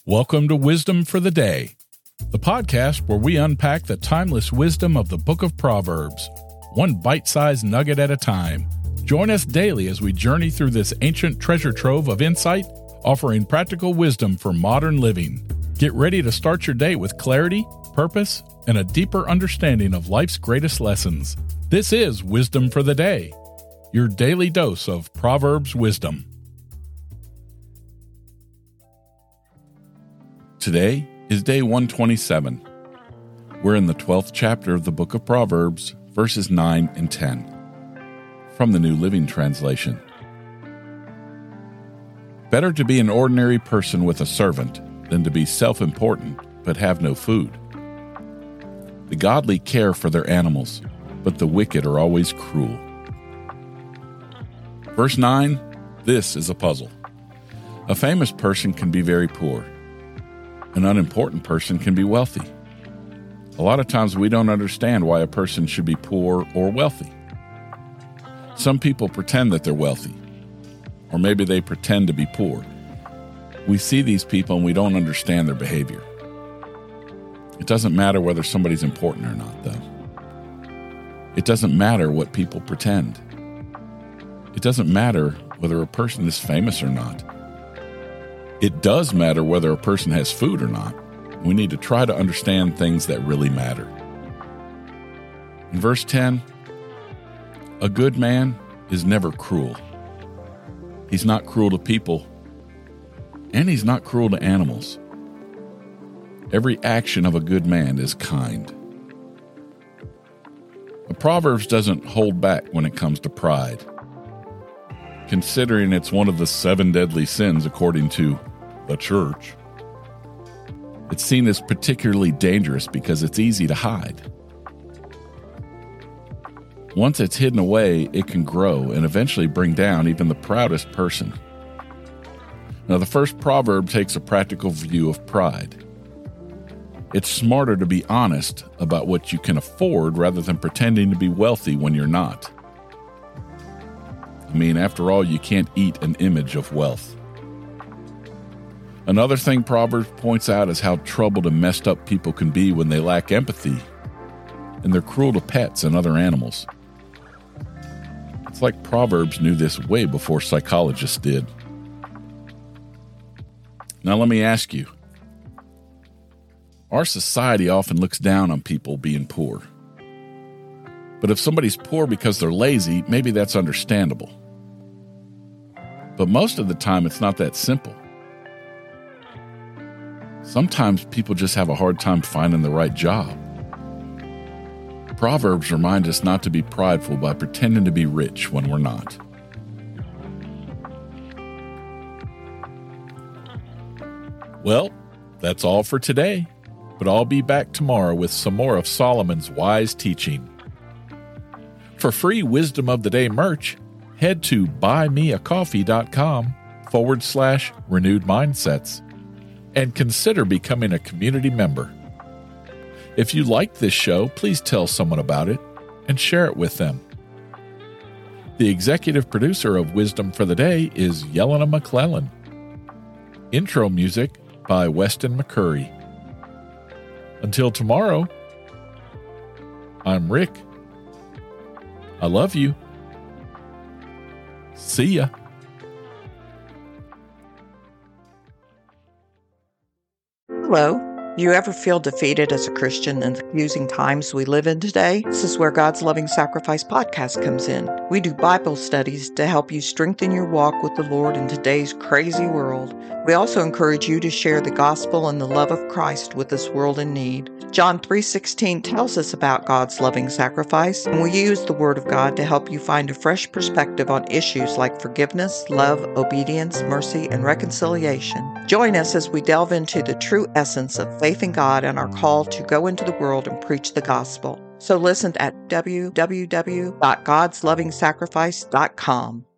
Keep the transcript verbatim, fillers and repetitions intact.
Welcome to Wisdom for the Day, the podcast where we unpack the timeless wisdom of the book of Proverbs, one bite-sized nugget at a time. Join us daily as we journey through this ancient treasure trove of insight, offering practical wisdom for modern living. Get ready to start your day with clarity, purpose, and a deeper understanding of life's greatest lessons. This is Wisdom for the Day, your daily dose of Proverbs wisdom. Today is day one twenty-seven. We're in the twelfth chapter of the book of Proverbs, verses nine and ten, from the New Living Translation. Better to be an ordinary person with a servant than to be self-important but have no food. The godly care for their animals, but the wicked are always cruel. Verse nine, this is a puzzle. A famous person can be very poor. An unimportant person can be wealthy. A lot of times we don't understand why a person should be poor or wealthy. Some people pretend that they're wealthy, or maybe they pretend to be poor. We see these people and we don't understand their behavior. It doesn't matter whether somebody's important or not, though. It doesn't matter what people pretend. It doesn't matter whether a person is famous or not. It does matter whether a person has food or not. We need to try to understand things that really matter. In verse ten, a good man is never cruel. He's not cruel to people, and he's not cruel to animals. Every action of a good man is kind. The Proverbs doesn't hold back when it comes to pride, considering it's one of the seven deadly sins according to the church. It's seen as particularly dangerous because it's easy to hide. Once it's hidden away, it can grow and eventually bring down even the proudest person. Now, the first proverb takes a practical view of pride. It's smarter to be honest about what you can afford rather than pretending to be wealthy when you're not. I mean, after all, you can't eat an image of wealth. Another thing Proverbs points out is how troubled and messed up people can be when they lack empathy, and they're cruel to pets and other animals. It's like Proverbs knew this way before psychologists did. Now let me ask you, our society often looks down on people being poor. But if somebody's poor because they're lazy, maybe that's understandable. But most of the time, it's not that simple. Sometimes people just have a hard time finding the right job. Proverbs remind us not to be prideful by pretending to be rich when we're not. Well, that's all for today, but I'll be back tomorrow with some more of Solomon's wise teaching. For free Wisdom of the Day merch, head to buymeacoffee.com forward slash renewed mindsets and consider becoming a community member. If you like this show, please tell someone about it and share it with them. The executive producer of Wisdom for the Day is Yelena McClellan. Intro music by Weston McCurry. Until tomorrow, I'm Rick. I love you. See ya. Hello. You ever feel defeated as a Christian in the confusing times we live in today? This is where God's Loving Sacrifice podcast comes in. We do Bible studies to help you strengthen your walk with the Lord in today's crazy world. We also encourage you to share the gospel and the love of Christ with this world in need. John three sixteen tells us about God's loving sacrifice, and we use the Word of God to help you find a fresh perspective on issues like forgiveness, love, obedience, mercy, and reconciliation. Join us as we delve into the true essence of faith in God and our call to go into the world and preach the gospel. So listen at w w w dot gods loving sacrifice dot com.